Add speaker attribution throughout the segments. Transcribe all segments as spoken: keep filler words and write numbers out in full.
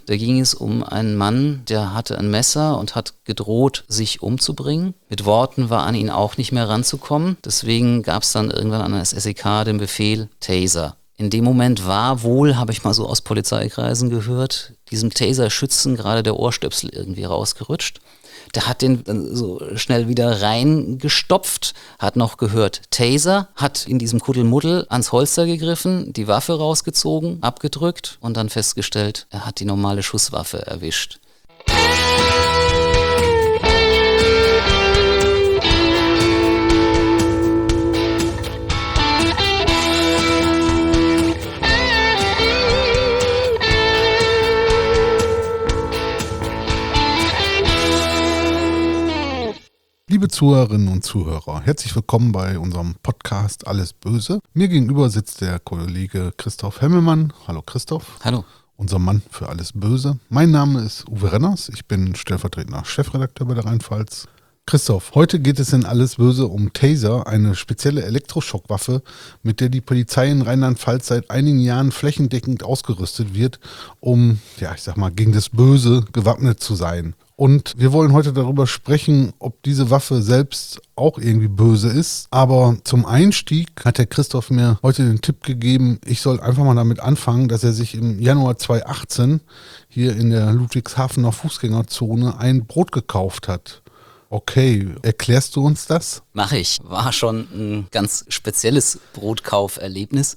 Speaker 1: Da ging es um einen Mann, der hatte ein Messer und hat gedroht, sich umzubringen. Mit Worten war an ihn auch nicht mehr ranzukommen. Deswegen gab es dann irgendwann an das S E K den Befehl Taser. In dem Moment war wohl, habe ich mal so aus Polizeikreisen gehört, diesem Taser-Schützen gerade der Ohrstöpsel irgendwie rausgerutscht. Der hat den dann so schnell wieder reingestopft, hat noch gehört Taser, hat in diesem Kuddelmuddel ans Holster gegriffen, die Waffe rausgezogen, abgedrückt und dann festgestellt, er hat die normale Schusswaffe erwischt.
Speaker 2: Liebe Zuhörerinnen und Zuhörer, herzlich willkommen bei unserem Podcast Alles Böse. Mir gegenüber sitzt der Kollege Christoph Hemmelmann. Hallo Christoph.
Speaker 1: Hallo.
Speaker 2: Unser Mann für Alles Böse. Mein Name ist Uwe Renners, ich bin stellvertretender Chefredakteur bei der Rheinpfalz. Christoph, heute geht es in Alles Böse um Taser, eine spezielle Elektroschockwaffe, mit der die Polizei in Rheinland-Pfalz seit einigen Jahren flächendeckend ausgerüstet wird, um, ja, ich sag mal, gegen das Böse gewappnet zu sein. Und wir wollen heute darüber sprechen, ob diese Waffe selbst auch irgendwie böse ist. Aber zum Einstieg hat der Christoph mir heute den Tipp gegeben, ich soll einfach mal damit anfangen, dass er sich im Januar zweitausendachtzehn hier in der Ludwigshafener Fußgängerzone ein Brot gekauft hat. Okay, erklärst du uns das?
Speaker 1: Mach ich. War schon ein ganz spezielles Brotkauferlebnis.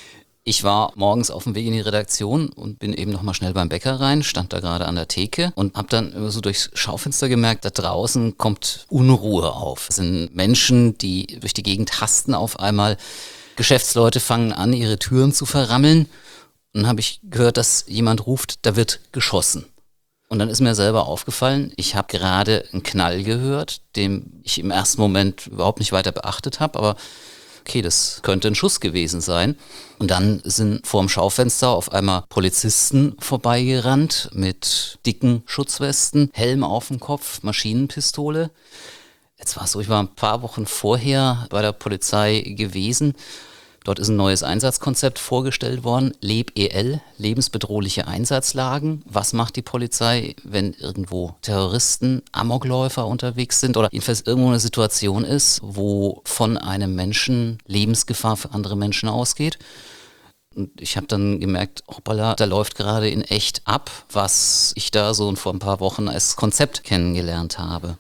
Speaker 1: Ich war morgens auf dem Weg in die Redaktion und bin eben nochmal schnell beim Bäcker rein, stand da gerade an der Theke und habe dann so durchs Schaufenster gemerkt, da draußen kommt Unruhe auf. Es sind Menschen, die durch die Gegend hasten auf einmal. Geschäftsleute fangen an, ihre Türen zu verrammeln. Und dann habe ich gehört, dass jemand ruft, da wird geschossen. Und dann ist mir selber aufgefallen, ich habe gerade einen Knall gehört, den ich im ersten Moment überhaupt nicht weiter beachtet habe, aber okay, das könnte ein Schuss gewesen sein. Und dann sind vorm Schaufenster auf einmal Polizisten vorbeigerannt mit dicken Schutzwesten, Helm auf dem Kopf, Maschinenpistole. Jetzt war es so, ich war ein paar Wochen vorher bei der Polizei gewesen. Dort ist ein neues Einsatzkonzept vorgestellt worden, Leb-E L, lebensbedrohliche Einsatzlagen. Was macht die Polizei, wenn irgendwo Terroristen, Amokläufer unterwegs sind oder jedenfalls irgendwo eine Situation ist, wo von einem Menschen Lebensgefahr für andere Menschen ausgeht? Und ich habe dann gemerkt, hoppala, da läuft gerade in echt ab, was ich da so vor ein paar Wochen als Konzept kennengelernt habe.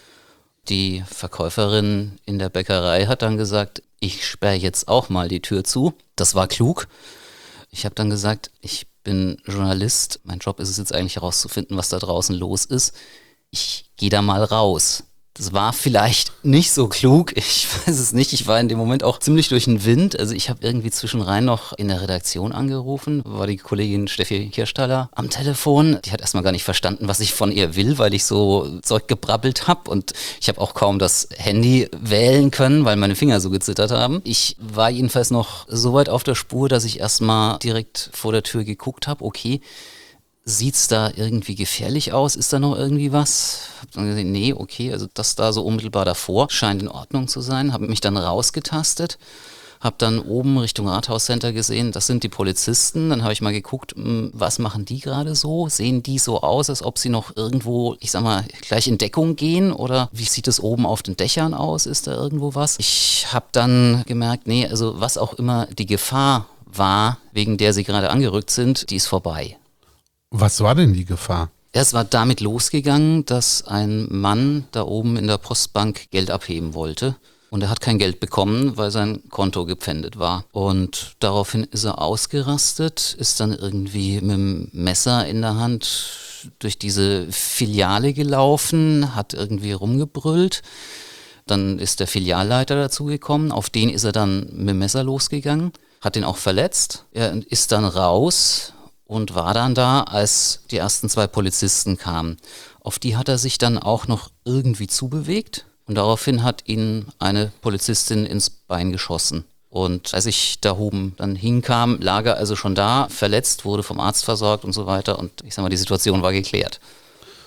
Speaker 1: Die Verkäuferin in der Bäckerei hat dann gesagt, ich sperre jetzt auch mal die Tür zu. Das war klug. Ich habe dann gesagt, ich bin Journalist. Mein Job ist es jetzt eigentlich herauszufinden, was da draußen los ist. Ich gehe da mal raus. Das war vielleicht nicht so klug, ich weiß es nicht. Ich war in dem Moment auch ziemlich durch den Wind. Also ich habe irgendwie zwischenrein noch in der Redaktion angerufen, war die Kollegin Steffi Kirchtaler am Telefon. Die hat erstmal gar nicht verstanden, was ich von ihr will, weil ich so Zeug gebrabbelt habe. Und ich habe auch kaum das Handy wählen können, weil meine Finger so gezittert haben. Ich war jedenfalls noch so weit auf der Spur, dass ich erstmal direkt vor der Tür geguckt habe, okay, sieht's da irgendwie gefährlich aus? Ist da noch irgendwie was? Hab dann gesagt, nee, okay, also das da so unmittelbar davor scheint in Ordnung zu sein. Habe mich dann rausgetastet, habe dann oben Richtung Rathauscenter gesehen, das sind die Polizisten. Dann habe ich mal geguckt, was machen die gerade so? Sehen die so aus, als ob sie noch irgendwo, ich sag mal, gleich in Deckung gehen? Oder wie sieht es oben auf den Dächern aus? Ist da irgendwo was? Ich habe dann gemerkt, nee, also was auch immer die Gefahr war, wegen der sie gerade angerückt sind, die ist vorbei.
Speaker 2: Was war denn die Gefahr?
Speaker 1: Es war damit losgegangen, dass ein Mann da oben in der Postbank Geld abheben wollte. Und er hat kein Geld bekommen, weil sein Konto gepfändet war. Und daraufhin ist er ausgerastet, ist dann irgendwie mit dem Messer in der Hand durch diese Filiale gelaufen, hat irgendwie rumgebrüllt. Dann ist der Filialleiter dazugekommen, auf den ist er dann mit dem Messer losgegangen, hat ihn auch verletzt. Er ist dann raus und war dann da, als die ersten zwei Polizisten kamen. Auf die hat er sich dann auch noch irgendwie zubewegt und daraufhin hat ihn eine Polizistin ins Bein geschossen. Und als ich da oben dann hinkam, lag er also schon da, verletzt, wurde vom Arzt versorgt und so weiter und ich sag mal, die Situation war geklärt.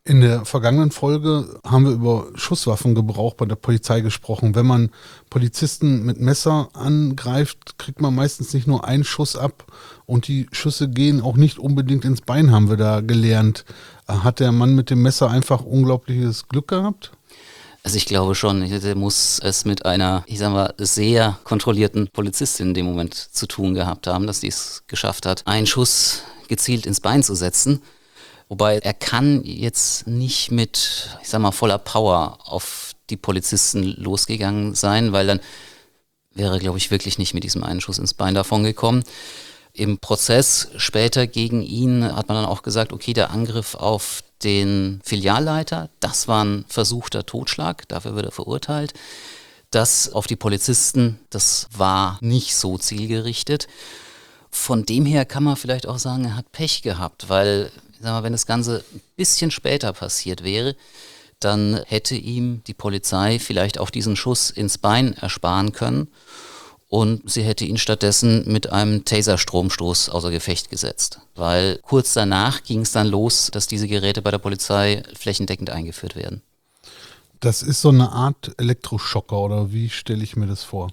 Speaker 2: In der vergangenen Folge haben wir über Schusswaffengebrauch bei der Polizei gesprochen. Wenn man Polizisten mit Messer angreift, kriegt man meistens nicht nur einen Schuss ab und die Schüsse gehen auch nicht unbedingt ins Bein, haben wir da gelernt. Hat der Mann mit dem Messer einfach unglaubliches Glück gehabt?
Speaker 1: Also ich glaube schon, der muss es mit einer, ich sag mal, sehr kontrollierten Polizistin in dem Moment zu tun gehabt haben, dass die es geschafft hat, einen Schuss gezielt ins Bein zu setzen. Wobei er kann jetzt nicht mit, ich sag mal, voller Power auf die Polizisten losgegangen sein, weil dann wäre, glaube ich, wirklich nicht mit diesem einen Schuss ins Bein davon gekommen. Im Prozess später gegen ihn hat man dann auch gesagt, okay, der Angriff auf den Filialleiter, das war ein versuchter Totschlag, dafür wird er verurteilt. Das auf die Polizisten, das war nicht so zielgerichtet. Von dem her kann man vielleicht auch sagen, er hat Pech gehabt, weil, ich sag mal, wenn das Ganze ein bisschen später passiert wäre, dann hätte ihm die Polizei vielleicht auch diesen Schuss ins Bein ersparen können und sie hätte ihn stattdessen mit einem Taser-Stromstoß außer Gefecht gesetzt. Weil kurz danach ging es dann los, dass diese Geräte bei der Polizei flächendeckend eingeführt werden.
Speaker 2: Das ist so eine Art Elektroschocker, oder wie stelle ich mir das vor?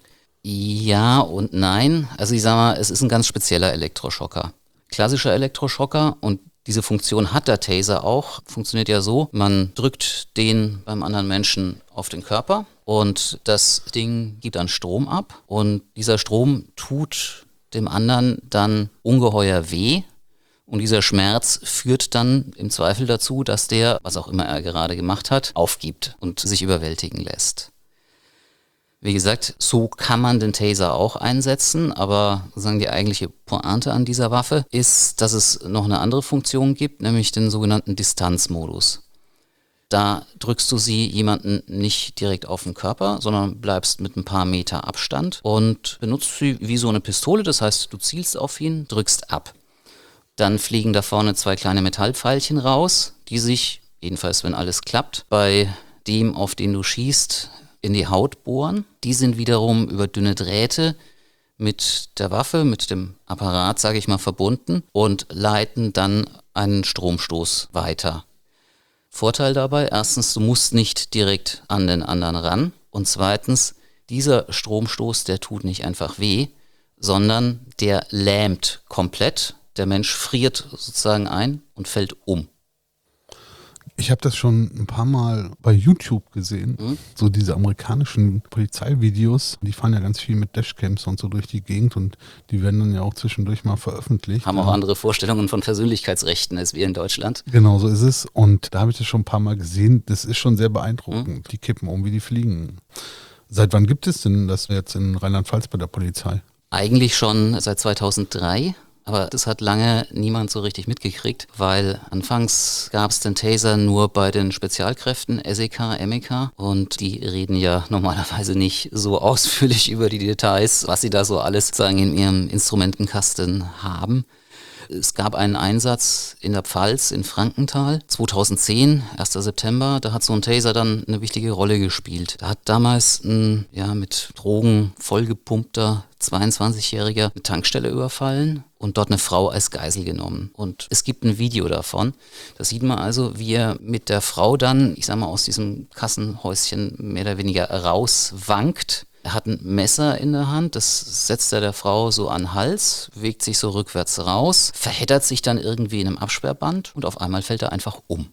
Speaker 1: Ja und nein. Also ich sag mal, es ist ein ganz spezieller Elektroschocker. Klassischer Elektroschocker, und diese Funktion hat der Taser auch, funktioniert ja so, man drückt den beim anderen Menschen auf den Körper und das Ding gibt dann Strom ab und dieser Strom tut dem anderen dann ungeheuer weh. Und dieser Schmerz führt dann im Zweifel dazu, dass der, was auch immer er gerade gemacht hat, aufgibt und sich überwältigen lässt. Wie gesagt, so kann man den Taser auch einsetzen, aber sozusagen die eigentliche Pointe an dieser Waffe ist, dass es noch eine andere Funktion gibt, nämlich den sogenannten Distanzmodus. Da drückst du sie jemanden nicht direkt auf den Körper, sondern bleibst mit ein paar Meter Abstand und benutzt sie wie so eine Pistole, das heißt, du zielst auf ihn, drückst ab. Dann fliegen da vorne zwei kleine Metallpfeilchen raus, die sich, jedenfalls wenn alles klappt, bei dem, auf den du schießt, in die Haut bohren. Die sind wiederum über dünne Drähte mit der Waffe, mit dem Apparat, sage ich mal, verbunden und leiten dann einen Stromstoß weiter. Vorteil dabei, erstens, du musst nicht direkt an den anderen ran und zweitens, dieser Stromstoß, der tut nicht einfach weh, sondern der lähmt komplett. Der Mensch friert sozusagen ein und fällt um.
Speaker 2: Ich habe das schon ein paar Mal bei YouTube gesehen, mhm. so diese amerikanischen Polizeivideos, die fahren ja ganz viel mit Dashcams und so durch die Gegend und die werden dann ja auch zwischendurch mal veröffentlicht.
Speaker 1: Haben auch andere Vorstellungen von Persönlichkeitsrechten als wir in Deutschland.
Speaker 2: Genau, so ist es und da habe ich das schon ein paar Mal gesehen, das ist schon sehr beeindruckend, mhm. die kippen um wie die fliegen. Seit wann gibt es denn das jetzt in Rheinland-Pfalz bei der Polizei?
Speaker 1: Eigentlich schon seit zweitausenddrei. Aber das hat lange niemand so richtig mitgekriegt, weil anfangs gab es den Taser nur bei den Spezialkräften, S E K, M E K, und die reden ja normalerweise nicht so ausführlich über die Details, was sie da so alles sagen in ihrem Instrumentenkasten haben. Es gab einen Einsatz in der Pfalz in Frankenthal, zweitausendzehn, erster September, da hat so ein Taser dann eine wichtige Rolle gespielt. Da hat damals ein ja, mit Drogen vollgepumpter zweiundzwanzigjähriger eine Tankstelle überfallen und dort eine Frau als Geisel genommen. Und es gibt ein Video davon. Da sieht man also, wie er mit der Frau dann, ich sag mal, aus diesem Kassenhäuschen mehr oder weniger rauswankt. Er hat ein Messer in der Hand, das setzt er der Frau so an den Hals, bewegt sich so rückwärts raus, verheddert sich dann irgendwie in einem Absperrband und auf einmal fällt er einfach um.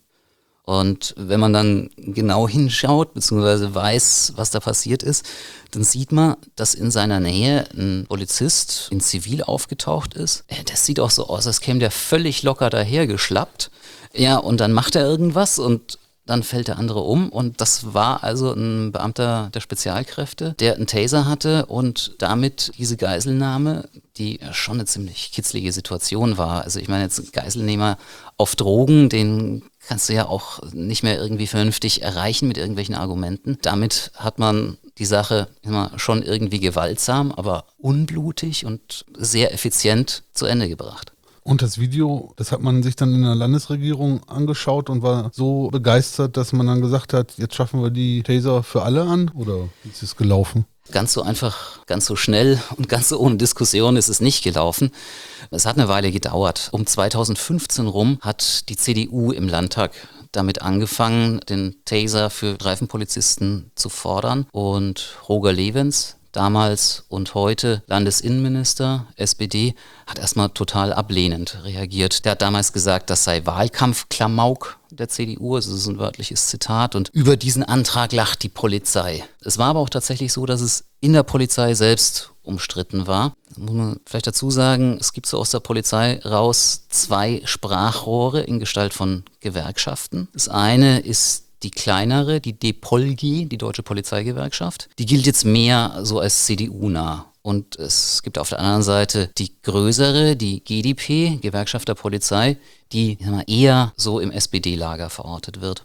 Speaker 1: Und wenn man dann genau hinschaut, beziehungsweise weiß, was da passiert ist, dann sieht man, dass in seiner Nähe ein Polizist in Zivil aufgetaucht ist. Das sieht auch so aus, als käme der völlig locker dahergeschlappt. Ja, und dann macht er irgendwas und dann fällt der andere um und das war also ein Beamter der Spezialkräfte, der einen Taser hatte und damit diese Geiselnahme, die schon eine ziemlich kitzlige Situation war. Also ich meine jetzt ein Geiselnehmer auf Drogen, den kannst du ja auch nicht mehr irgendwie vernünftig erreichen mit irgendwelchen Argumenten. Damit hat man die Sache immer schon irgendwie gewaltsam, aber unblutig und sehr effizient zu Ende gebracht.
Speaker 2: Und das Video, das hat man sich dann in der Landesregierung angeschaut und war so begeistert, dass man dann gesagt hat, jetzt schaffen wir die Taser für alle an? Oder wie ist es gelaufen?
Speaker 1: Ganz so einfach, ganz so schnell und ganz so ohne Diskussion ist es nicht gelaufen. Es hat eine Weile gedauert. Um zweitausendfünfzehn rum hat die C D U im Landtag damit angefangen, den Taser für Streifenpolizisten zu fordern. Und Roger Lewens, damals und heute Landesinnenminister, S P D, hat erstmal total ablehnend reagiert. Der hat damals gesagt, das sei Wahlkampfklamauk der C D U, also das ist ein wörtliches Zitat, und über diesen Antrag lacht die Polizei. Es war aber auch tatsächlich so, dass es in der Polizei selbst umstritten war. Da muss man vielleicht dazu sagen, es gibt so aus der Polizei raus zwei Sprachrohre in Gestalt von Gewerkschaften. Das eine ist die kleinere, die D P O L G, die Deutsche Polizeigewerkschaft. Die gilt jetzt mehr so als C D U-nah. Und es gibt auf der anderen Seite die größere, die G D P, Gewerkschaft der Polizei, die ich sag mal, eher so im S P D-Lager verortet wird.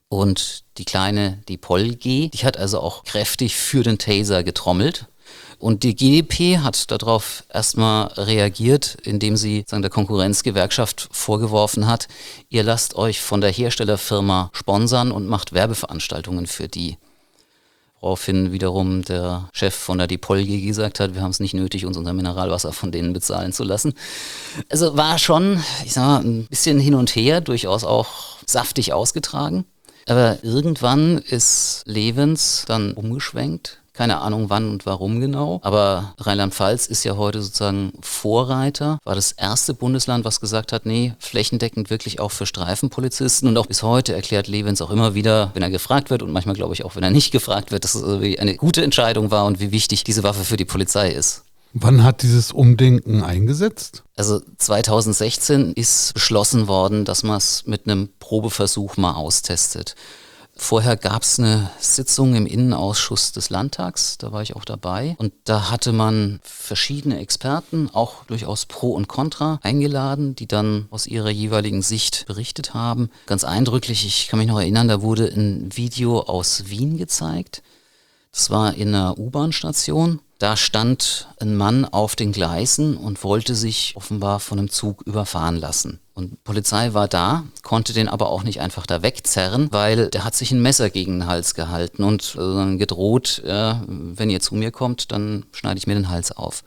Speaker 1: Und die kleine, die P O L G, die hat also auch kräftig für den Taser getrommelt. Und die G D P hat darauf erstmal reagiert, indem sie sagen, der Konkurrenzgewerkschaft vorgeworfen hat, ihr lasst euch von der Herstellerfirma sponsern und macht Werbeveranstaltungen für die. Woraufhin wiederum der Chef von der D P O L G gesagt hat, wir haben es nicht nötig, uns unser Mineralwasser von denen bezahlen zu lassen. Also war schon, ich sag mal, ein bisschen hin und her, durchaus auch saftig ausgetragen. Aber irgendwann ist Lewens dann umgeschwenkt. Keine Ahnung wann und warum genau, aber Rheinland-Pfalz ist ja heute sozusagen Vorreiter, war das erste Bundesland, was gesagt hat, nee, flächendeckend wirklich auch für Streifenpolizisten, und auch bis heute erklärt Lewens auch immer wieder, wenn er gefragt wird und manchmal glaube ich auch, wenn er nicht gefragt wird, dass es eine gute Entscheidung war und wie wichtig diese Waffe für die Polizei ist.
Speaker 2: Wann hat dieses Umdenken eingesetzt?
Speaker 1: Also zweitausendsechzehn ist beschlossen worden, dass man es mit einem Probeversuch mal austestet. Vorher gab es eine Sitzung im Innenausschuss des Landtags, da war ich auch dabei. Und da hatte man verschiedene Experten, auch durchaus Pro und Contra, eingeladen, die dann aus ihrer jeweiligen Sicht berichtet haben. Ganz eindrücklich, ich kann mich noch erinnern, da wurde ein Video aus Wien gezeigt. Das war in einer U-Bahn-Station. Da stand ein Mann auf den Gleisen und wollte sich offenbar von einem Zug überfahren lassen. Und die Polizei war da, konnte den aber auch nicht einfach da wegzerren, weil der hat sich ein Messer gegen den Hals gehalten und äh, gedroht, äh, wenn ihr zu mir kommt, dann schneide ich mir den Hals auf.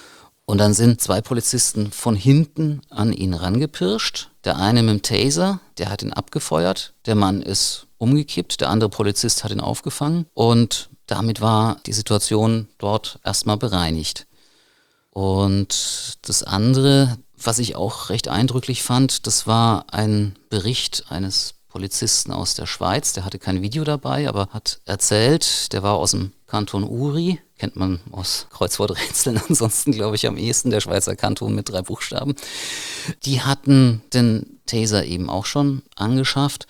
Speaker 1: Und dann sind zwei Polizisten von hinten an ihn rangepirscht. Der eine mit dem Taser, der hat ihn abgefeuert. Der Mann ist umgekippt, der andere Polizist hat ihn aufgefangen. Und damit war die Situation dort erstmal bereinigt. Und das andere, was ich auch recht eindrücklich fand, das war ein Bericht eines Polizisten aus der Schweiz. Der hatte kein Video dabei, aber hat erzählt, der war aus dem Kanton Uri, kennt man aus Kreuzworträtseln, ansonsten glaube ich am ehesten der Schweizer Kanton mit drei Buchstaben. Die hatten den Taser eben auch schon angeschafft.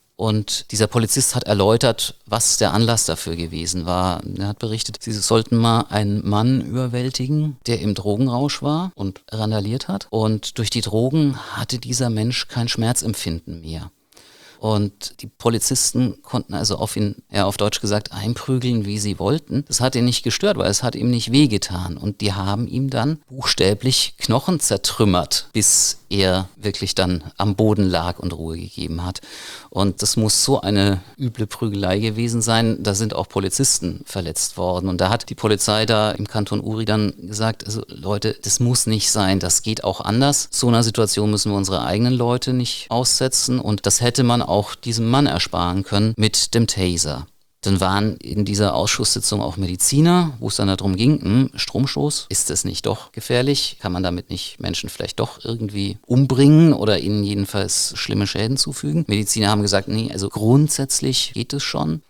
Speaker 1: Und dieser Polizist hat erläutert, was der Anlass dafür gewesen war. Er hat berichtet, sie sollten mal einen Mann überwältigen, der im Drogenrausch war und randaliert hat. Und durch die Drogen hatte dieser Mensch kein Schmerzempfinden mehr. Und die Polizisten konnten also auf ihn, ja auf Deutsch gesagt, einprügeln, wie sie wollten. Das hat ihn nicht gestört, weil es hat ihm nicht wehgetan. Und die haben ihm dann buchstäblich Knochen zertrümmert, bis er wirklich dann am Boden lag und Ruhe gegeben hat. Und das muss so eine üble Prügelei gewesen sein. Da sind auch Polizisten verletzt worden. Und da hat die Polizei da im Kanton Uri dann gesagt, also Leute, das muss nicht sein, das geht auch anders. So einer Situation müssen wir unsere eigenen Leute nicht aussetzen. Und das hätte man auch diesem Mann ersparen können mit dem Taser. Dann waren in dieser Ausschusssitzung auch Mediziner, wo es dann darum ging, hm, Stromstoß, ist das nicht doch gefährlich? Kann man damit nicht Menschen vielleicht doch irgendwie umbringen oder ihnen jedenfalls schlimme Schäden zufügen? Mediziner haben gesagt, nee, also grundsätzlich geht es schon.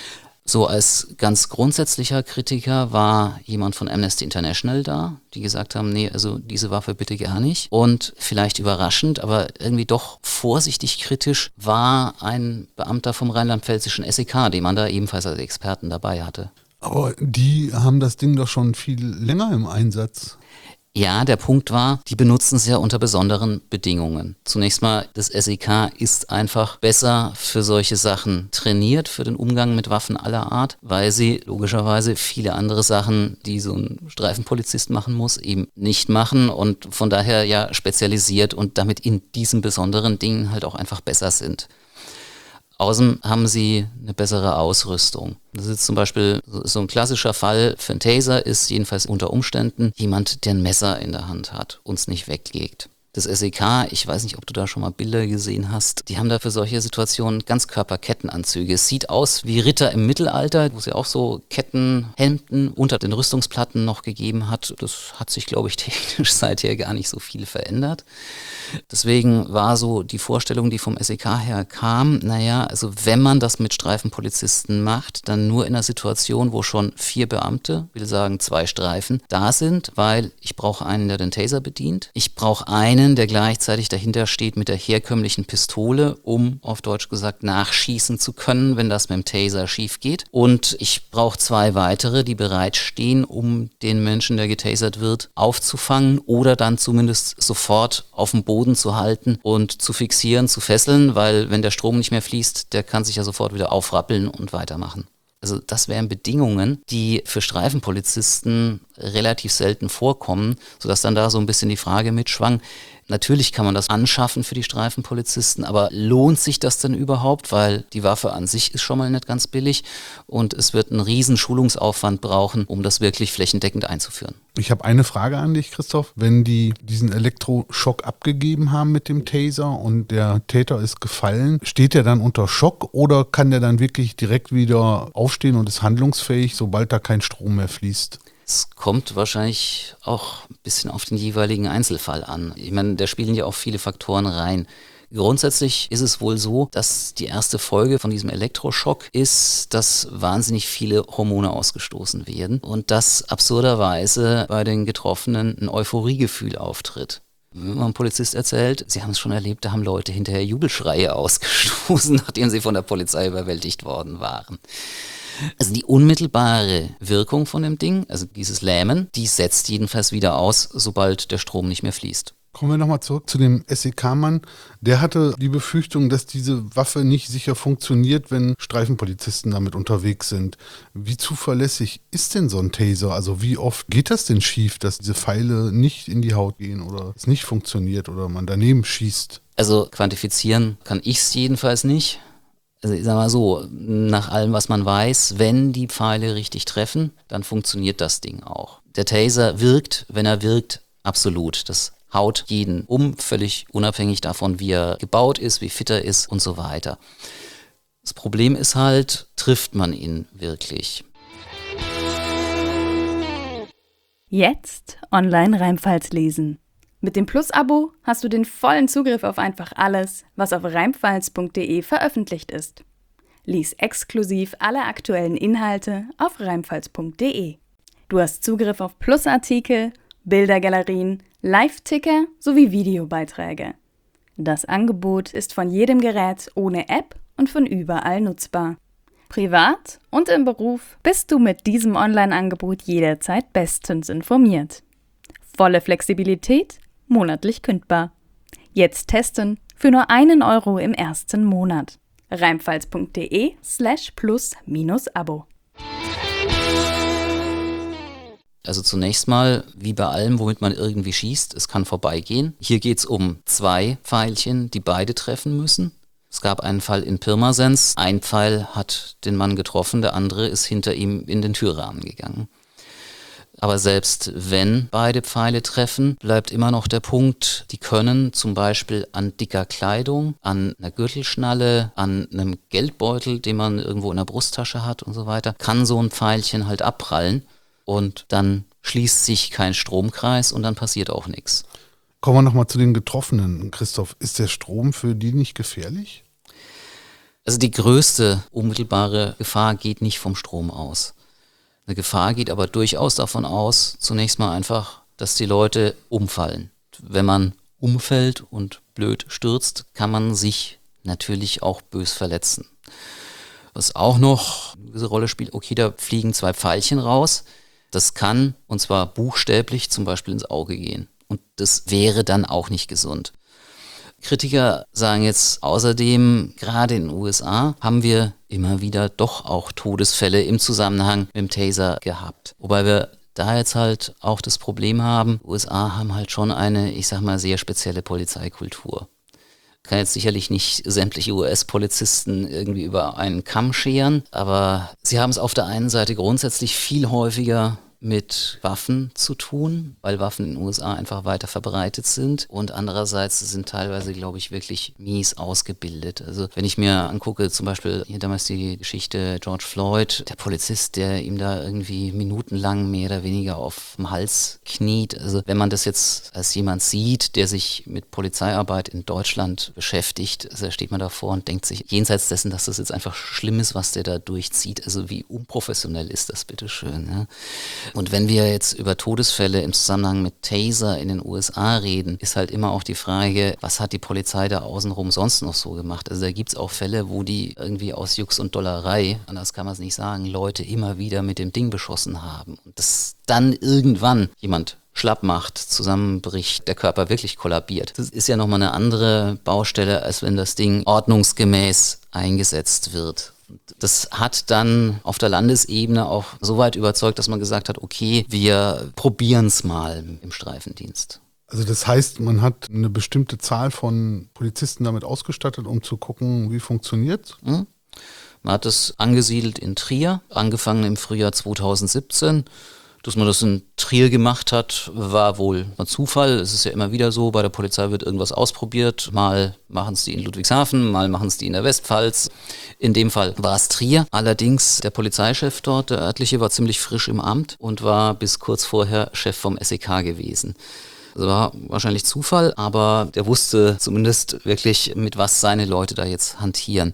Speaker 1: So als ganz grundsätzlicher Kritiker war jemand von Amnesty International da, die gesagt haben, nee, also diese Waffe bitte gar nicht. Und vielleicht überraschend, aber irgendwie doch vorsichtig kritisch war ein Beamter vom rheinland-pfälzischen S E K, den man da ebenfalls als Experten dabei hatte.
Speaker 2: Aber die haben das Ding doch schon viel länger im Einsatz.
Speaker 1: Ja, der Punkt war, die benutzen es ja unter besonderen Bedingungen. Zunächst mal, das S E K ist einfach besser für solche Sachen trainiert, für den Umgang mit Waffen aller Art, weil sie logischerweise viele andere Sachen, die so ein Streifenpolizist machen muss, eben nicht machen und von daher ja spezialisiert und damit in diesen besonderen Dingen halt auch einfach besser sind. Außerdem haben sie eine bessere Ausrüstung. Das ist zum Beispiel so ein klassischer Fall für einen Taser, ist jedenfalls unter Umständen jemand, der ein Messer in der Hand hat und es nicht weglegt. Das S E K, ich weiß nicht, ob du da schon mal Bilder gesehen hast, die haben da für solche Situationen Ganzkörperkettenanzüge. Es sieht aus wie Ritter im Mittelalter, wo es ja auch so Kettenhemden unter den Rüstungsplatten noch gegeben hat. Das hat sich, glaube ich, technisch seither gar nicht so viel verändert. Deswegen war so die Vorstellung, die vom S E K her kam, naja, also wenn man das mit Streifenpolizisten macht, dann nur in einer Situation, wo schon vier Beamte, will sagen zwei Streifen, da sind, weil ich brauche einen, der den Taser bedient. Ich brauche einen, der gleichzeitig dahinter steht mit der herkömmlichen Pistole, um auf Deutsch gesagt nachschießen zu können, wenn das mit dem Taser schief geht. Und ich brauche zwei weitere, die bereitstehen, um den Menschen, der getasert wird, aufzufangen oder dann zumindest sofort auf dem Boden zu halten und zu fixieren, zu fesseln, weil wenn der Strom nicht mehr fließt, der kann sich ja sofort wieder aufrappeln und weitermachen. Also das wären Bedingungen, die für Streifenpolizisten relativ selten vorkommen, sodass dann da so ein bisschen die Frage mitschwang, natürlich kann man das anschaffen für die Streifenpolizisten, aber lohnt sich das denn überhaupt? Weil die Waffe an sich ist schon mal nicht ganz billig und es wird einen riesen Schulungsaufwand brauchen, um das wirklich flächendeckend einzuführen.
Speaker 2: Ich habe eine Frage an dich, Christoph. Wenn die diesen Elektroschock abgegeben haben mit dem Taser und der Täter ist gefallen, steht er dann unter Schock oder kann der dann wirklich direkt wieder aufstehen und ist handlungsfähig, sobald da kein Strom mehr fließt?
Speaker 1: Es kommt wahrscheinlich auch ein bisschen auf den jeweiligen Einzelfall an. Ich meine, da spielen ja auch viele Faktoren rein. Grundsätzlich ist es wohl so, dass die erste Folge von diesem Elektroschock ist, dass wahnsinnig viele Hormone ausgestoßen werden und dass absurderweise bei den Getroffenen ein Euphoriegefühl auftritt. Wenn man einem Polizist erzählt, sie haben es schon erlebt, da haben Leute hinterher Jubelschreie ausgestoßen, nachdem sie von der Polizei überwältigt worden waren. Also die unmittelbare Wirkung von dem Ding, also dieses Lähmen, die setzt jedenfalls wieder aus, sobald der Strom nicht mehr fließt.
Speaker 2: Kommen wir nochmal zurück zu dem S E K-Mann. Der hatte die Befürchtung, dass diese Waffe nicht sicher funktioniert, wenn Streifenpolizisten damit unterwegs sind. Wie zuverlässig ist denn so ein Taser? Also wie oft geht das denn schief, dass diese Pfeile nicht in die Haut gehen oder es nicht funktioniert oder man daneben schießt?
Speaker 1: Also quantifizieren kann ich es jedenfalls nicht. Also ich sag mal so, nach allem, was man weiß, wenn die Pfeile richtig treffen, dann funktioniert das Ding auch. Der Taser wirkt, wenn er wirkt, absolut. Das haut jeden um, völlig unabhängig davon, wie er gebaut ist, wie fit er ist und so weiter. Das Problem ist halt, trifft man ihn wirklich?
Speaker 3: Jetzt online Rheinpfalz lesen. Mit dem Plus-Abo hast du den vollen Zugriff auf einfach alles, was auf rheinpfalz punkt de veröffentlicht ist. Lies exklusiv alle aktuellen Inhalte auf rheinpfalz punkt de. Du hast Zugriff auf Plus-Artikel, Bildergalerien, Live-Ticker sowie Videobeiträge. Das Angebot ist von jedem Gerät ohne App und von überall nutzbar. Privat und im Beruf bist du mit diesem Online-Angebot jederzeit bestens informiert. Volle Flexibilität, monatlich kündbar. Jetzt testen für nur einen Euro im ersten Monat. rheinpfalz punkt de slash plus minus Abo.
Speaker 1: Also zunächst mal, wie bei allem, womit man irgendwie schießt, es kann vorbeigehen. Hier geht es um zwei Pfeilchen, die beide treffen müssen. Es gab einen Fall in Pirmasens. Ein Pfeil hat den Mann getroffen, der andere ist hinter ihm in den Türrahmen gegangen. Aber selbst wenn beide Pfeile treffen, bleibt immer noch der Punkt, die können zum Beispiel an dicker Kleidung, an einer Gürtelschnalle, an einem Geldbeutel, den man irgendwo in der Brusttasche hat und so weiter, kann so ein Pfeilchen halt abprallen und dann schließt sich kein Stromkreis und dann passiert auch nichts.
Speaker 2: Kommen wir nochmal zu den Getroffenen. Christoph, ist der Strom für die nicht gefährlich?
Speaker 1: Also die größte unmittelbare Gefahr geht nicht vom Strom aus. Eine Gefahr geht aber durchaus davon aus, zunächst mal einfach, dass die Leute umfallen. Wenn man umfällt und blöd stürzt, kann man sich natürlich auch bös verletzen. Was auch noch eine gewisse Rolle spielt, okay, da fliegen zwei Pfeilchen raus. Das kann, und zwar buchstäblich, zum Beispiel ins Auge gehen. Und das wäre dann auch nicht gesund. Kritiker sagen jetzt außerdem, gerade in den U S A haben wir immer wieder doch auch Todesfälle im Zusammenhang mit dem Taser gehabt. Wobei wir da jetzt halt auch das Problem haben, U S A haben halt schon eine, ich sag mal, sehr spezielle Polizeikultur. Kann jetzt sicherlich nicht sämtliche U S-Polizisten irgendwie über einen Kamm scheren, aber sie haben es auf der einen Seite grundsätzlich viel häufiger, mit Waffen zu tun, weil Waffen in den U S A einfach weiter verbreitet sind und andererseits sind teilweise, glaube ich, wirklich mies ausgebildet. Also wenn ich mir angucke, zum Beispiel hier damals die Geschichte George Floyd, der Polizist, der ihm da irgendwie minutenlang mehr oder weniger auf dem Hals kniet. Also wenn man das jetzt als jemand sieht, der sich mit Polizeiarbeit in Deutschland beschäftigt, also da steht man davor und denkt sich, jenseits dessen, dass das jetzt einfach schlimm ist, was der da durchzieht, also wie unprofessionell ist das bitteschön. Ja? Und wenn wir jetzt über Todesfälle im Zusammenhang mit Taser in den U S A reden, ist halt immer auch die Frage, was hat die Polizei da außenrum sonst noch so gemacht? Also da gibt es auch Fälle, wo die irgendwie aus Jux und Dollerei, anders kann man es nicht sagen, Leute immer wieder mit dem Ding beschossen haben. Und dass dann irgendwann jemand schlapp macht, zusammenbricht, der Körper wirklich kollabiert. Das ist ja nochmal eine andere Baustelle, als wenn das Ding ordnungsgemäß eingesetzt wird. Das hat dann auf der Landesebene auch so weit überzeugt, dass man gesagt hat, okay, wir probieren es mal im Streifendienst.
Speaker 2: Also das heißt, man hat eine bestimmte Zahl von Polizisten damit ausgestattet, um zu gucken, wie funktioniert es?
Speaker 1: Mhm. Man hat es angesiedelt in Trier, angefangen im Frühjahr zweitausendsiebzehn. Dass man das in Trier gemacht hat, war wohl ein Zufall. Es ist ja immer wieder so, bei der Polizei wird irgendwas ausprobiert. Mal machen es die in Ludwigshafen, mal machen es die in der Westpfalz. In dem Fall war es Trier. Allerdings der Polizeichef dort, der örtliche, war ziemlich frisch im Amt und war bis kurz vorher Chef vom S E K gewesen. Das war wahrscheinlich Zufall, aber der wusste zumindest wirklich, mit was seine Leute da jetzt hantieren.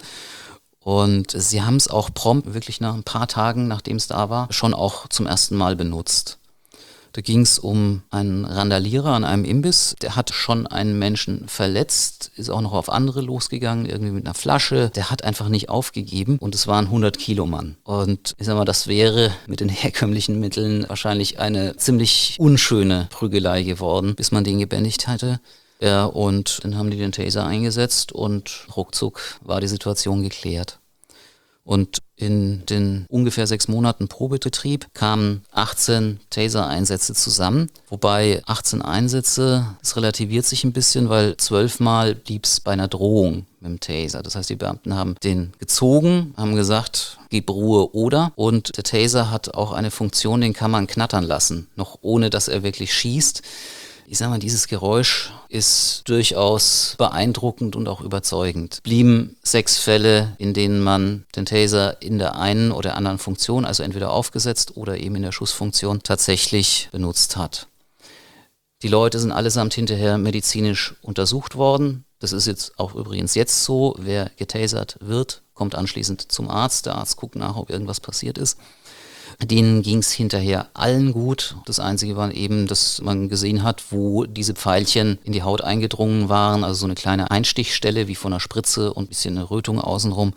Speaker 1: Und sie haben es auch prompt, wirklich nach ein paar Tagen, nachdem es da war, schon auch zum ersten Mal benutzt. Da ging es um einen Randalierer an einem Imbiss, der hat schon einen Menschen verletzt, ist auch noch auf andere losgegangen, irgendwie mit einer Flasche. Der hat einfach nicht aufgegeben und es war ein hundert-Kilo-Mann. Und ich sag mal, das wäre mit den herkömmlichen Mitteln wahrscheinlich eine ziemlich unschöne Prügelei geworden, bis man den gebändigt hatte. Ja, und dann haben die den Taser eingesetzt und ruckzuck war die Situation geklärt. Und in den ungefähr sechs Monaten Probebetrieb kamen achtzehn Taser-Einsätze zusammen. Wobei achtzehn Einsätze, das relativiert sich ein bisschen, weil zwölfmal blieb es bei einer Drohung mit dem Taser. Das heißt, die Beamten haben den gezogen, haben gesagt, gib Ruhe oder. Und der Taser hat auch eine Funktion, den kann man knattern lassen, noch ohne dass er wirklich schießt. Ich sag mal, dieses Geräusch ist durchaus beeindruckend und auch überzeugend. Blieben sechs Fälle, in denen man den Taser in der einen oder anderen Funktion, also entweder aufgesetzt oder eben in der Schussfunktion, tatsächlich benutzt hat. Die Leute sind allesamt hinterher medizinisch untersucht worden. Das ist jetzt auch übrigens jetzt so. Wer getasert wird, kommt anschließend zum Arzt. Der Arzt guckt nach, ob irgendwas passiert ist. Denen ging es hinterher allen gut. Das Einzige war eben, dass man gesehen hat, wo diese Pfeilchen in die Haut eingedrungen waren. Also so eine kleine Einstichstelle wie von einer Spritze und ein bisschen eine Rötung außenrum.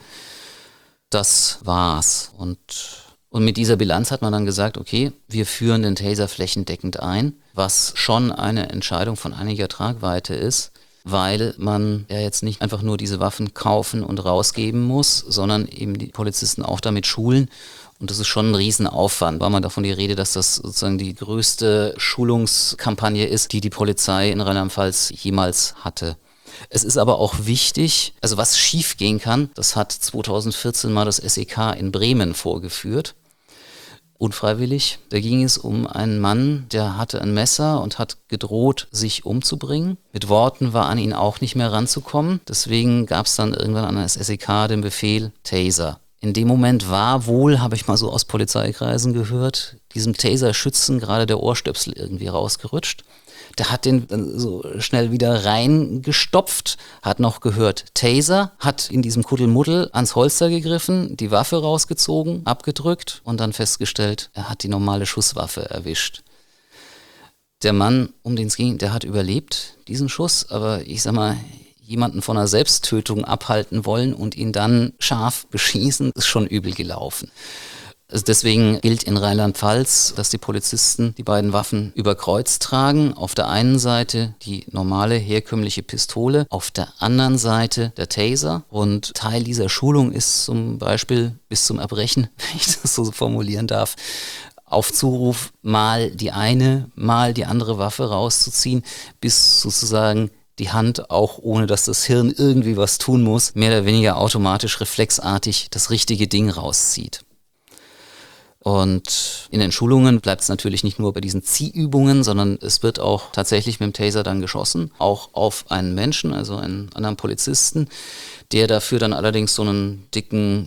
Speaker 1: Das war's. Und, und mit dieser Bilanz hat man dann gesagt, okay, wir führen den Taser flächendeckend ein, was schon eine Entscheidung von einiger Tragweite ist, weil man ja jetzt nicht einfach nur diese Waffen kaufen und rausgeben muss, sondern eben die Polizisten auch damit schulen. Und das ist schon ein Riesenaufwand. War mal davon die Rede, dass das sozusagen die größte Schulungskampagne ist, die die Polizei in Rheinland-Pfalz jemals hatte. Es ist aber auch wichtig, also was schief gehen kann, das hat zweitausendvierzehn mal das S E K in Bremen vorgeführt. Unfreiwillig. Da ging es um einen Mann, der hatte ein Messer und hat gedroht, sich umzubringen. Mit Worten war an ihn auch nicht mehr ranzukommen. Deswegen gab es dann irgendwann an das S E K den Befehl Taser. In dem Moment war wohl, habe ich mal so aus Polizeikreisen gehört, diesem Taser-Schützen gerade der Ohrstöpsel irgendwie rausgerutscht. Der hat den dann so schnell wieder reingestopft, hat noch gehört Taser, hat in diesem Kuddelmuddel ans Holster gegriffen, die Waffe rausgezogen, abgedrückt und dann festgestellt, er hat die normale Schusswaffe erwischt. Der Mann, um den es ging, der hat überlebt, diesen Schuss, aber ich sag mal, jemanden von einer Selbsttötung abhalten wollen und ihn dann scharf beschießen, ist schon übel gelaufen. Also deswegen gilt in Rheinland-Pfalz, dass die Polizisten die beiden Waffen über Kreuz tragen. Auf der einen Seite die normale herkömmliche Pistole, auf der anderen Seite der Taser. Und Teil dieser Schulung ist zum Beispiel bis zum Erbrechen, wenn ich das so formulieren darf, auf Zuruf mal die eine, mal die andere Waffe rauszuziehen, bis sozusagen die Hand, auch ohne dass das Hirn irgendwie was tun muss, mehr oder weniger automatisch reflexartig das richtige Ding rauszieht. Und in den Schulungen bleibt es natürlich nicht nur bei diesen Ziehübungen, sondern es wird auch tatsächlich mit dem Taser dann geschossen, auch auf einen Menschen, also einen anderen Polizisten, der dafür dann allerdings so einen dicken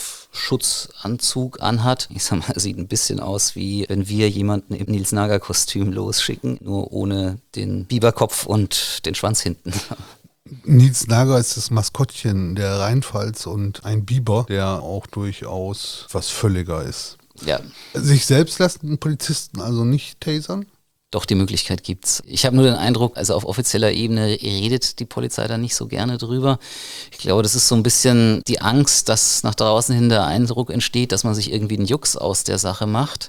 Speaker 1: Stoffschutzanzug anhat. Ich sag mal, sieht ein bisschen aus, wie wenn wir jemanden im Nils-Nager-Kostüm losschicken, nur ohne den Biberkopf und den Schwanz hinten.
Speaker 2: Nils Nager ist das Maskottchen der Rheinpfalz und ein Biber, der auch durchaus was völliger ist.
Speaker 1: Ja.
Speaker 2: Sich selbst lassen Polizisten also nicht tasern?
Speaker 1: Doch, die Möglichkeit gibt's. Ich habe nur den Eindruck, also auf offizieller Ebene redet die Polizei da nicht so gerne drüber. Ich glaube, das ist so ein bisschen die Angst, dass nach draußen hin der Eindruck entsteht, dass man sich irgendwie einen Jux aus der Sache macht.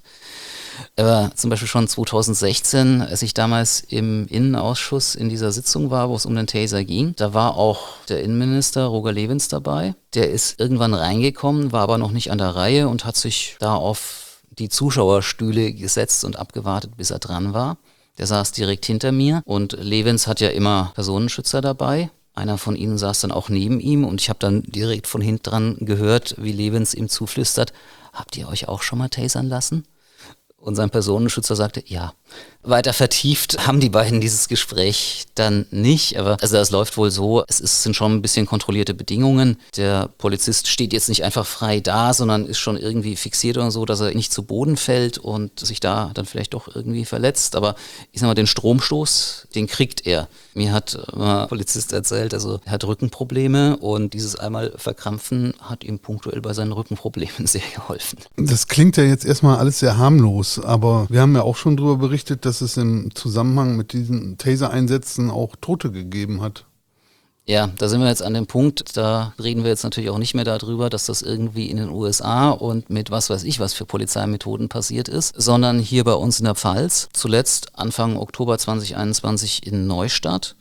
Speaker 1: Aber zum Beispiel schon zwanzig sechzehn, als ich damals im Innenausschuss in dieser Sitzung war, wo es um den Taser ging, da war auch der Innenminister Roger Lewins dabei. Der ist irgendwann reingekommen, war aber noch nicht an der Reihe und hat sich da auf die Zuschauerstühle gesetzt und abgewartet, bis er dran war. Der saß direkt hinter mir und Lewins hat ja immer Personenschützer dabei. Einer von ihnen saß dann auch neben ihm und ich habe dann direkt von hinten dran gehört, wie Lewins ihm zuflüstert: Habt ihr euch auch schon mal tasern lassen? Und sein Personenschützer sagte, ja. Weiter vertieft haben die beiden dieses Gespräch dann nicht, aber also das läuft wohl so, es ist, sind schon ein bisschen kontrollierte Bedingungen. Der Polizist steht jetzt nicht einfach frei da, sondern ist schon irgendwie fixiert oder so, dass er nicht zu Boden fällt und sich da dann vielleicht doch irgendwie verletzt. Aber ich sag mal, den Stromstoß, den kriegt er. Mir hat ein Polizist erzählt, also er hat Rückenprobleme und dieses einmal Verkrampfen hat ihm punktuell bei seinen Rückenproblemen sehr geholfen.
Speaker 2: Das klingt ja jetzt erstmal alles sehr harmlos, aber wir haben ja auch schon darüber berichtet, dass es im Zusammenhang mit diesen Taser-Einsätzen auch Tote gegeben hat.
Speaker 1: Ja, da sind wir jetzt an dem Punkt, da reden wir jetzt natürlich auch nicht mehr darüber, dass das irgendwie in den U S A und mit was weiß ich was für Polizeimethoden passiert ist, sondern hier bei uns in der Pfalz, zuletzt Anfang Oktober zwanzig einundzwanzig in Neustadt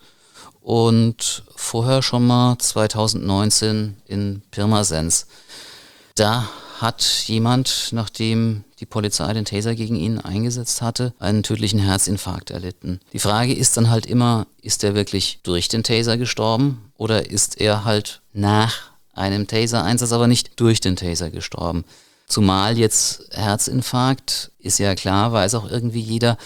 Speaker 1: und vorher schon mal zwanzig neunzehn in Pirmasens. Da hat jemand, nachdem die Polizei den Taser gegen ihn eingesetzt hatte, einen tödlichen Herzinfarkt erlitten. Die Frage ist dann halt immer, ist er wirklich durch den Taser gestorben oder ist er halt nach einem Taser-Einsatz, aber nicht durch den Taser gestorben? Zumal jetzt Herzinfarkt, ist ja klar, weiß auch irgendwie jeder,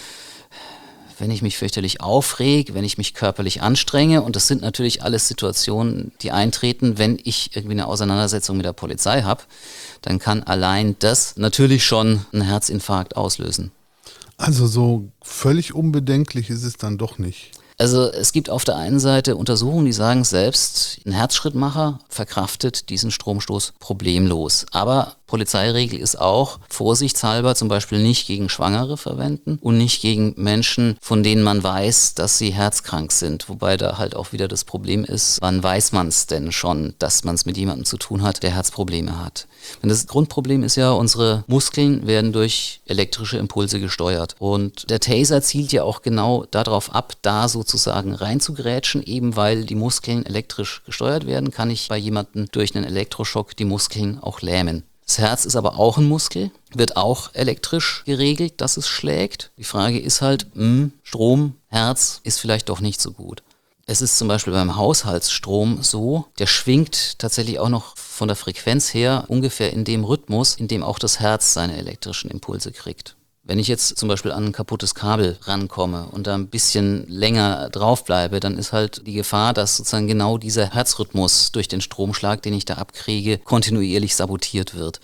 Speaker 1: wenn ich mich fürchterlich aufrege, wenn ich mich körperlich anstrenge, und das sind natürlich alles Situationen, die eintreten, wenn ich irgendwie eine Auseinandersetzung mit der Polizei habe, dann kann allein das natürlich schon einen Herzinfarkt auslösen.
Speaker 2: Also so völlig unbedenklich ist es dann doch nicht.
Speaker 1: Also es gibt auf der einen Seite Untersuchungen, die sagen, selbst ein Herzschrittmacher verkraftet diesen Stromstoß problemlos. Aber Polizeiregel ist auch, vorsichtshalber zum Beispiel nicht gegen Schwangere verwenden und nicht gegen Menschen, von denen man weiß, dass sie herzkrank sind. Wobei da halt auch wieder das Problem ist, wann weiß man es denn schon, dass man es mit jemandem zu tun hat, der Herzprobleme hat. Und das Grundproblem ist ja, unsere Muskeln werden durch elektrische Impulse gesteuert. Und der Taser zielt ja auch genau darauf ab, da sozusagen reinzugrätschen, eben weil die Muskeln elektrisch gesteuert werden, kann ich bei jemandem durch einen Elektroschock die Muskeln auch lähmen. Das Herz ist aber auch ein Muskel, wird auch elektrisch geregelt, dass es schlägt. Die Frage ist halt, mh, Strom, Herz ist vielleicht doch nicht so gut. Es ist zum Beispiel beim Haushaltsstrom so, der schwingt tatsächlich auch noch von der Frequenz her ungefähr in dem Rhythmus, in dem auch das Herz seine elektrischen Impulse kriegt. Wenn ich jetzt zum Beispiel an ein kaputtes Kabel rankomme und da ein bisschen länger drauf bleibe, dann ist halt die Gefahr, dass sozusagen genau dieser Herzrhythmus durch den Stromschlag, den ich da abkriege, kontinuierlich sabotiert wird.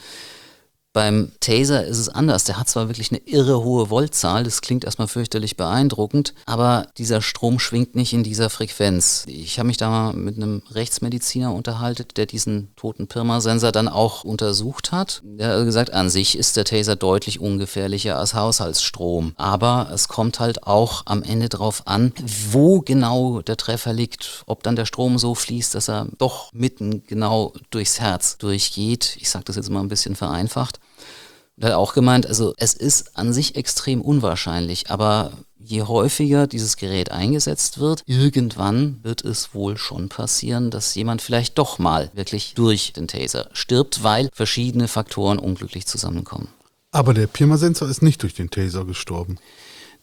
Speaker 1: Beim Taser ist es anders. Der hat zwar wirklich eine irre hohe Voltzahl, das klingt erstmal fürchterlich beeindruckend, aber dieser Strom schwingt nicht in dieser Frequenz. Ich habe mich da mal mit einem Rechtsmediziner unterhalten, der diesen toten Pirmasensor dann auch untersucht hat. Der hat gesagt, an sich ist der Taser deutlich ungefährlicher als Haushaltsstrom. Aber es kommt halt auch am Ende drauf an, wo genau der Treffer liegt. Ob dann der Strom so fließt, dass er doch mitten genau durchs Herz durchgeht. Ich sage das jetzt mal ein bisschen vereinfacht. Und er hat auch gemeint, also es ist an sich extrem unwahrscheinlich, aber je häufiger dieses Gerät eingesetzt wird, irgendwann wird es wohl schon passieren, dass jemand vielleicht doch mal wirklich durch den Taser stirbt, weil verschiedene Faktoren unglücklich zusammenkommen.
Speaker 2: Aber der Pirmasensor ist nicht durch den Taser gestorben.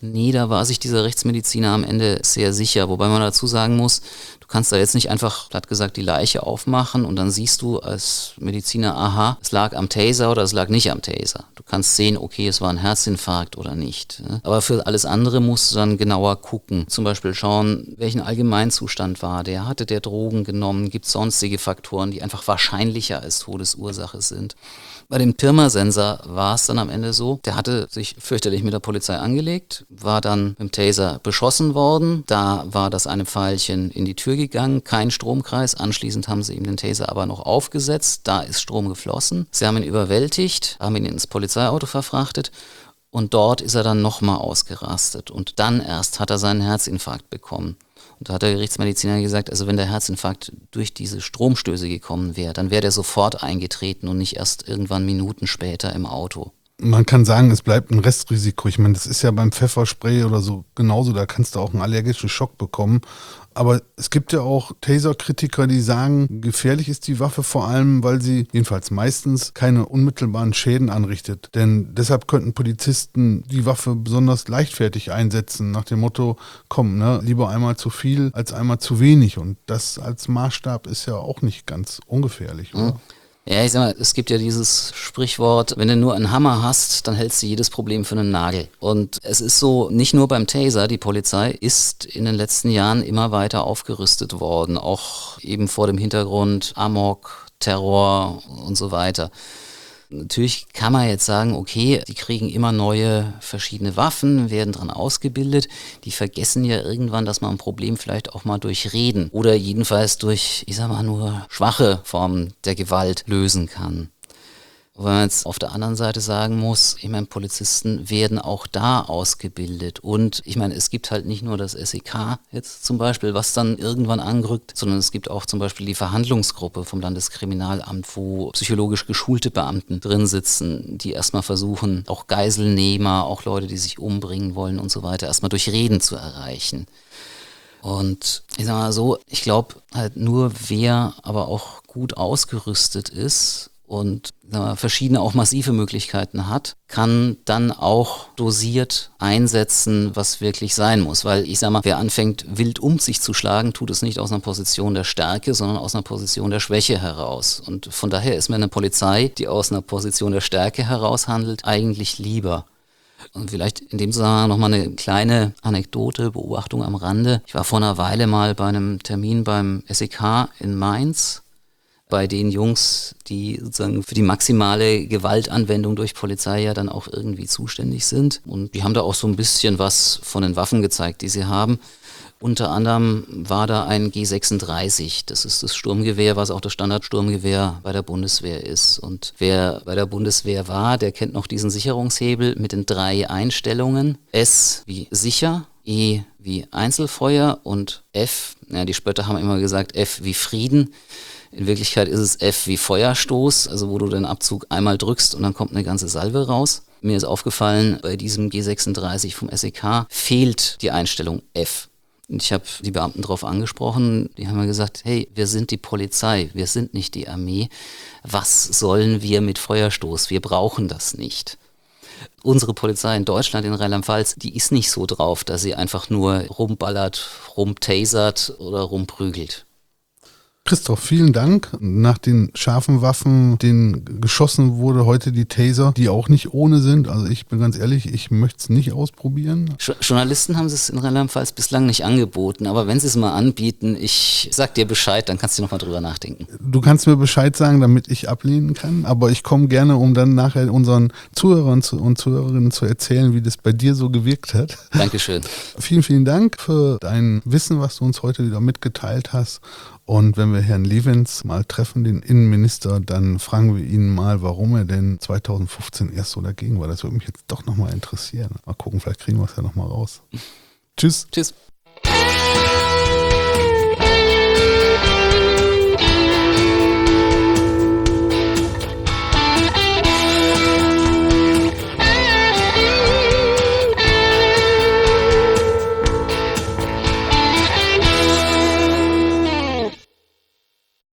Speaker 1: Nee, da war sich dieser Rechtsmediziner am Ende sehr sicher, wobei man dazu sagen muss, du kannst da jetzt nicht einfach, platt gesagt, die Leiche aufmachen und dann siehst du als Mediziner, aha, es lag am Taser oder es lag nicht am Taser. Du kannst sehen, okay, es war ein Herzinfarkt oder nicht. Aber für alles andere musst du dann genauer gucken. Zum Beispiel schauen, welchen Allgemeinzustand war der, hatte der Drogen genommen, gibt es sonstige Faktoren, die einfach wahrscheinlicher als Todesursache sind. Bei dem Pirmasensor war es dann am Ende so, der hatte sich fürchterlich mit der Polizei angelegt, war dann mit dem Taser beschossen worden, da war das eine Pfeilchen in die Tür gegangen, kein Stromkreis, anschließend haben sie ihm den Taser aber noch aufgesetzt, da ist Strom geflossen, sie haben ihn überwältigt, haben ihn ins Polizeiauto verfrachtet und dort ist er dann nochmal ausgerastet und dann erst hat er seinen Herzinfarkt bekommen. Und da hat der Gerichtsmediziner gesagt, also wenn der Herzinfarkt durch diese Stromstöße gekommen wäre, dann wäre der sofort eingetreten und nicht erst irgendwann Minuten später im Auto.
Speaker 2: Man kann sagen, es bleibt ein Restrisiko. Ich meine, das ist ja beim Pfefferspray oder so genauso, da kannst du auch einen allergischen Schock bekommen. Aber es gibt ja auch Taser-Kritiker, die sagen, gefährlich ist die Waffe vor allem, weil sie jedenfalls meistens keine unmittelbaren Schäden anrichtet. Denn deshalb könnten Polizisten die Waffe besonders leichtfertig einsetzen, nach dem Motto, komm, ne, lieber einmal zu viel als einmal zu wenig. Und das als Maßstab ist ja auch nicht ganz ungefährlich, oder?
Speaker 1: Mhm. Ja, ich sag mal, es gibt ja dieses Sprichwort, wenn du nur einen Hammer hast, dann hältst du jedes Problem für einen Nagel. Und es ist so, nicht nur beim Taser, die Polizei ist in den letzten Jahren immer weiter aufgerüstet worden, auch eben vor dem Hintergrund Amok, Terror und so weiter. Natürlich kann man jetzt sagen, okay, die kriegen immer neue verschiedene Waffen, werden dran ausgebildet. Die vergessen ja irgendwann, dass man ein Problem vielleicht auch mal durch Reden oder jedenfalls durch, ich sag mal, nur schwache Formen der Gewalt lösen kann. Wenn man jetzt auf der anderen Seite sagen muss, ich meine, Polizisten werden auch da ausgebildet und ich meine, es gibt halt nicht nur das S E K jetzt zum Beispiel, was dann irgendwann anrückt, sondern es gibt auch zum Beispiel die Verhandlungsgruppe vom Landeskriminalamt, wo psychologisch geschulte Beamten drin sitzen, die erstmal versuchen, auch Geiselnehmer, auch Leute, die sich umbringen wollen und so weiter, erstmal durch Reden zu erreichen. Und ich sag mal so, ich glaube halt nur, wer aber auch gut ausgerüstet ist und äh, verschiedene auch massive Möglichkeiten hat, kann dann auch dosiert einsetzen, was wirklich sein muss. Weil ich sag mal, wer anfängt wild um sich zu schlagen, tut es nicht aus einer Position der Stärke, sondern aus einer Position der Schwäche heraus. Und von daher ist mir eine Polizei, die aus einer Position der Stärke heraus handelt, eigentlich lieber. Und vielleicht in dem Zusammenhang nochmal eine kleine Anekdote, Beobachtung am Rande. Ich war vor einer Weile mal bei einem Termin beim S E K in Mainz, bei den Jungs, die sozusagen für die maximale Gewaltanwendung durch Polizei ja dann auch irgendwie zuständig sind. Und die haben da auch so ein bisschen was von den Waffen gezeigt, die sie haben. Unter anderem war da ein G sechsunddreißig, das ist das Sturmgewehr, was auch das Standardsturmgewehr bei der Bundeswehr ist. Und wer bei der Bundeswehr war, der kennt noch diesen Sicherungshebel mit den drei Einstellungen. S wie sicher, E wie Einzelfeuer und F, ja, die Spötter haben immer gesagt F wie Frieden. In Wirklichkeit ist es F wie Feuerstoß, also wo du den Abzug einmal drückst und dann kommt eine ganze Salve raus. Mir ist aufgefallen, bei diesem G sechsunddreißig vom S E K fehlt die Einstellung F. Und ich habe die Beamten darauf angesprochen, die haben mir gesagt, hey, wir sind die Polizei, wir sind nicht die Armee. Was sollen wir mit Feuerstoß? Wir brauchen das nicht. Unsere Polizei in Deutschland, in Rheinland-Pfalz, die ist nicht so drauf, dass sie einfach nur rumballert, rumtasert oder rumprügelt.
Speaker 2: Christoph, vielen Dank. Nach den scharfen Waffen, denen geschossen wurde, heute die Taser, die auch nicht ohne sind. Also ich bin ganz ehrlich, ich möchte es nicht ausprobieren.
Speaker 1: Journalisten haben es in Rheinland-Pfalz bislang nicht angeboten, aber wenn sie es mal anbieten, ich sag dir Bescheid, dann kannst du noch mal drüber nachdenken.
Speaker 2: Du kannst mir Bescheid sagen, damit ich ablehnen kann, aber ich komme gerne, um dann nachher unseren Zuhörern und Zuhörerinnen zu erzählen, wie das bei dir so gewirkt hat.
Speaker 1: Dankeschön.
Speaker 2: Vielen, vielen Dank für dein Wissen, was du uns heute wieder mitgeteilt hast. Und wenn wir Herrn Levens mal treffen, den Innenminister, dann fragen wir ihn mal, warum er denn zweitausendfünfzehn erst so dagegen war. Das würde mich jetzt doch nochmal interessieren. Mal gucken, vielleicht kriegen wir es ja nochmal raus. Tschüss.
Speaker 1: Tschüss.